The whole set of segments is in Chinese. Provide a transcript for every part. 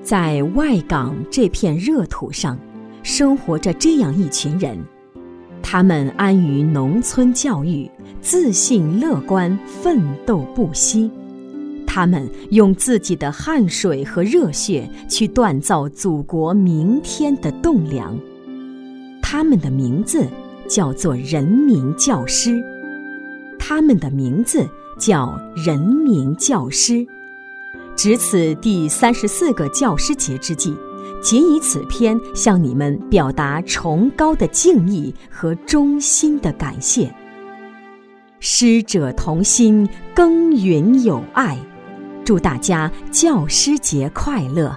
在外港这片热土上，生活着这样一群人，他们安于农村教育，自信乐观，奋斗不息。他们用自己的汗水和热血去锻造祖国明天的栋梁。他们的名字叫做人民教师。他们的名字叫人民教师。值此第34个教师节之际，仅以此篇向你们表达崇高的敬意和衷心的感谢。师者同心，耕耘有爱。祝大家教师节快乐！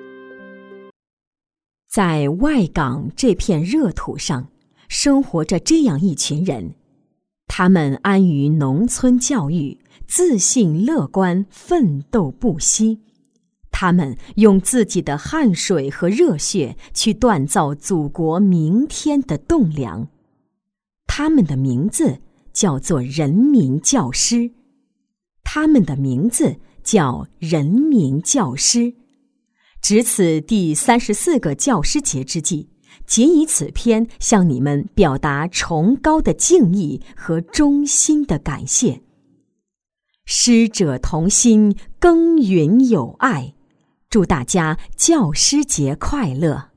在外港这片热土上，生活着这样一群人，他们安于农村教育，自信乐观，奋斗不息。他们用自己的汗水和热血去锻造祖国明天的栋梁。他们的名字叫做人民教师。他们的名字叫人民教师。值此第34个教师节之际，仅以此篇向你们表达崇高的敬意和衷心的感谢。师者同心，耕耘有爱。祝大家教师节快乐！